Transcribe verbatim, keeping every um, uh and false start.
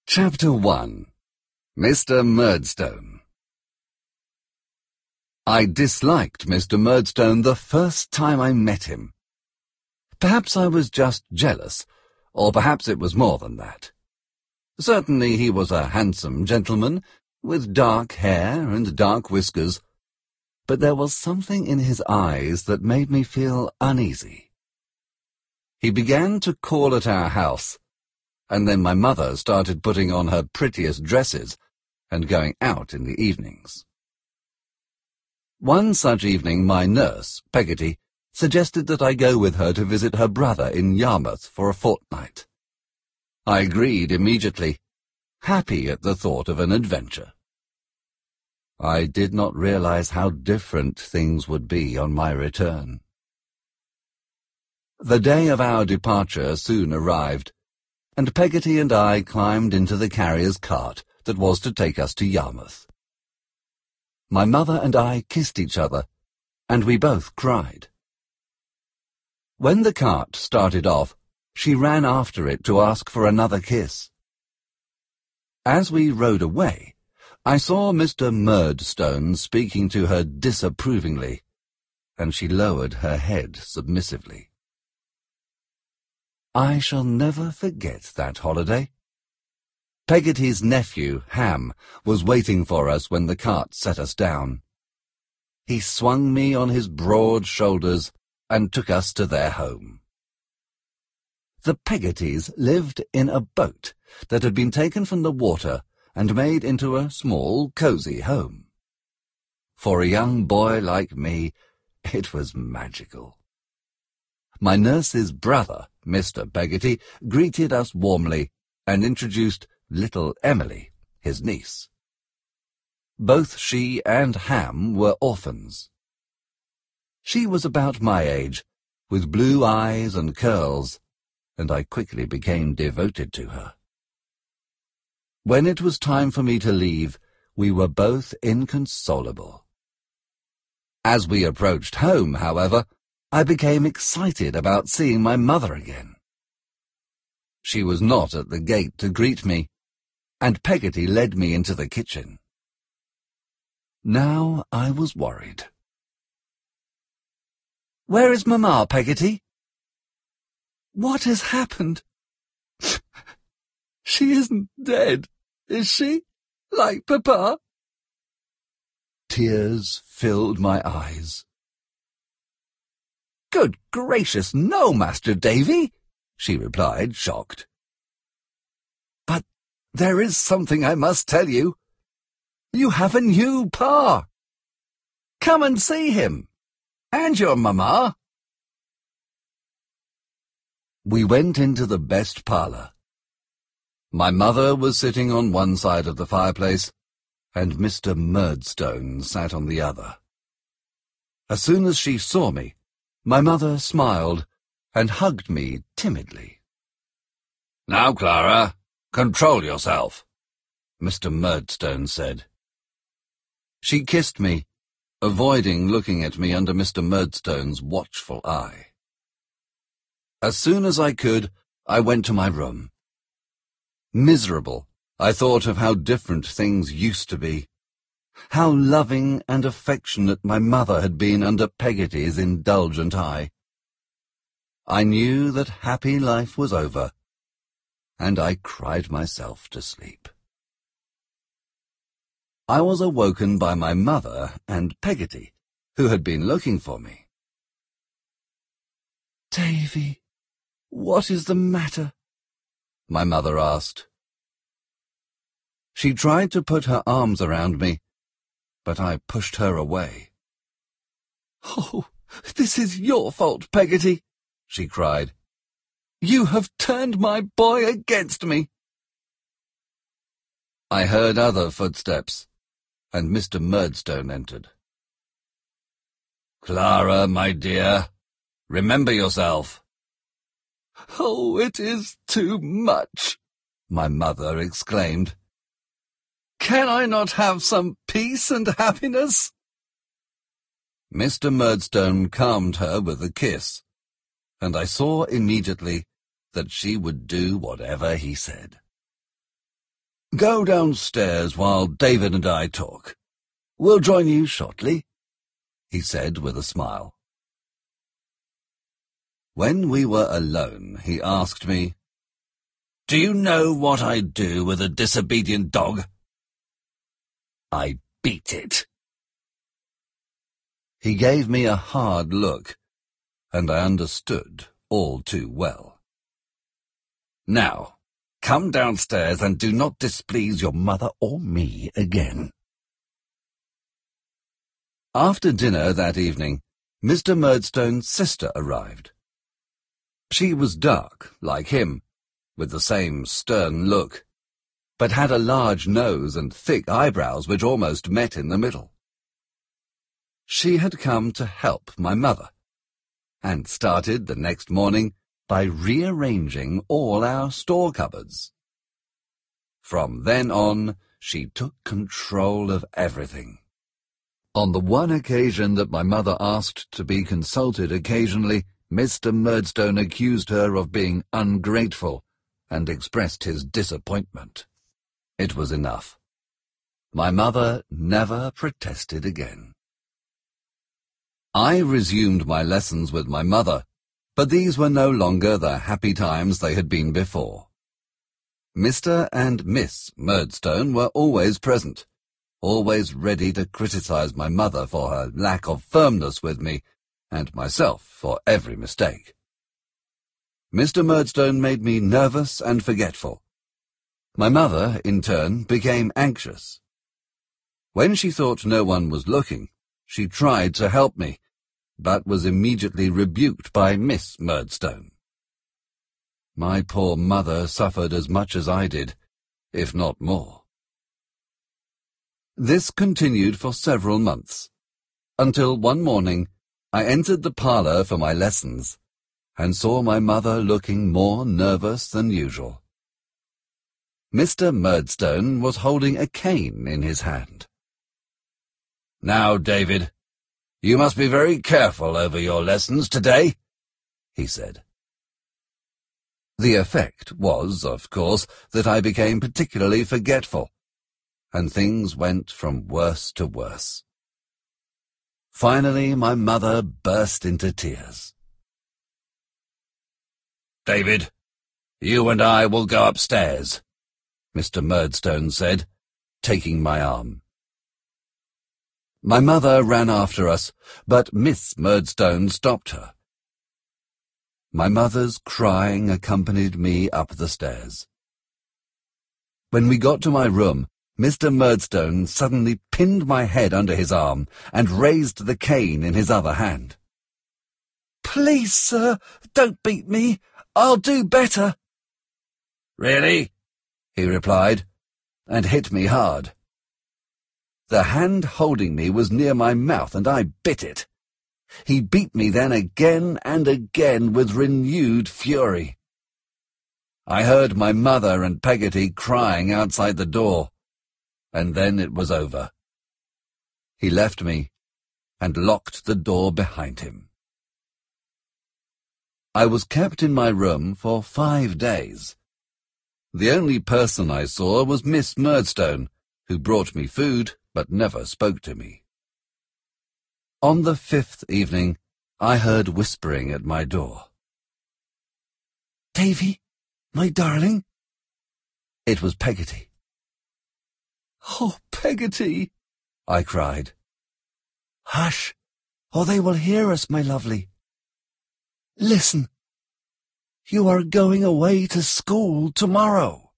Chapter one. Mister Murdstone. I disliked Mister Murdstone the first time I met him. Perhaps I was just jealous, or perhaps it was more than that. Certainly he was a handsome gentleman, with dark hair and dark whiskers, but there was something in his eyes that made me feel uneasy. He began to call at our house, and then my mother started putting on her prettiest dresses and going out in the evenings. One such evening my nurse, Peggotty, suggested that I go with her to visit her brother in Yarmouth for a fortnight. I agreed immediately, happy at the thought of an adventure. I did not realize how different things would be on my return. The day of our departure soon arrived, and Peggotty and I climbed into the carrier's cart that was to take us to Yarmouth. My mother and I kissed each other, and we both cried. When the cart started off, she ran after it to ask for another kiss. As we rode away, I saw Mister Murdstone speaking to her disapprovingly, and she lowered her head submissively. I shall never forget that holiday. Peggotty's nephew, Ham, was waiting for us when the cart set us down. He swung me on his broad shoulders and took us to their home. The Peggottys lived in a boat that had been taken from the water and made into a small, cosy home. For a young boy like me, it was magical. My nurse's brother, Mister Peggotty, greeted us warmly and introduced little Emily, his niece. Both she and Ham were orphans. She was about my age, with blue eyes and curls, and I quickly became devoted to her. When it was time for me to leave, we were both inconsolable. As we approached home, however, I became excited about seeing my mother again. She was not at the gate to greet me, and Peggotty led me into the kitchen. Now I was worried. "Where is Mamma, Peggotty?" "What has happened?" "She isn't dead, is she, like Papa?" Tears filled my eyes. "Good gracious, no, Master Davy," she replied, shocked. "But there is something I must tell you. You have a new Pa. Come and see him, and your Mamma." We went into the best parlour. My mother was sitting on one side of the fireplace, and Mister Murdstone sat on the other. As soon as she saw me, my mother smiled and hugged me timidly. "Now, Clara, control yourself," Mister Murdstone said. She kissed me, avoiding looking at me under Mister Murdstone's watchful eye. As soon as I could, I went to my room. Miserable, I thought of how different things used to be. How loving and affectionate my mother had been under Peggotty's indulgent eye. I knew that happy life was over, and I cried myself to sleep. I was awoken by my mother and Peggotty, who had been looking for me. "Davy, what is the matter?" my mother asked. She tried to put her arms around me, but I pushed her away. "Oh, this is your fault, Peggotty," she cried. "You have turned my boy against me." I heard other footsteps, and Mister Murdstone entered. "Clara, my dear, remember yourself." "Oh, it is too much," my mother exclaimed. "Can I not have some peace and happiness?" Mister Murdstone calmed her with a kiss, and I saw immediately that she would do whatever he said. Go downstairs while David and I talk. We'll join you shortly," he said with a smile. When we were alone, he asked me, "Do you know what I do with a disobedient dog?" "I beat it." He gave me a hard look, and I understood all too well. "Now, come downstairs and do not displease your mother or me again." After dinner that evening, Mister Murdstone's sister arrived. She was dark, like him, with the same stern look, but had a large nose and thick eyebrows which almost met in the middle. She had come to help my mother, and started the next morning by rearranging all our store cupboards. From then on, she took control of everything. On the one occasion that my mother asked to be consulted occasionally, Mister Murdstone accused her of being ungrateful and expressed his disappointment. It was enough. My mother never protested again. I resumed my lessons with my mother, but these were no longer the happy times they had been before. Mister and Miss Murdstone were always present, always ready to criticize my mother for her lack of firmness with me, and myself for every mistake. Mister Murdstone made me nervous and forgetful. My mother, in turn, became anxious. When she thought no one was looking, she tried to help me, but was immediately rebuked by Miss Murdstone. My poor mother suffered as much as I did, if not more. This continued for several months, until one morning I entered the parlour for my lessons, and saw my mother looking more nervous than usual. Mister Murdstone was holding a cane in his hand. "Now, David, you must be very careful over your lessons today," he said. The effect was, of course, that I became particularly forgetful, and things went from worse to worse. Finally, my mother burst into tears. "David, you and I will go upstairs," Mister Murdstone said, taking my arm. My mother ran after us, but Miss Murdstone stopped her. My mother's crying accompanied me up the stairs. When we got to my room, Mister Murdstone suddenly pinned my head under his arm and raised the cane in his other hand. "Please, sir, don't beat me. I'll do better." "Really?" he replied, and hit me hard. The hand holding me was near my mouth, and I bit it. He beat me then again and again with renewed fury. I heard my mother and Peggotty crying outside the door, and then it was over. He left me and locked the door behind him. I was kept in my room for five days. The only person I saw was Miss Murdstone, who brought me food but never spoke to me. On the fifth evening, I heard whispering at my door. "Davy, my darling?" It was Peggotty. "Oh, Peggotty!" I cried. "Hush, or they will hear us, my lovely. Listen. You are going away to school tomorrow."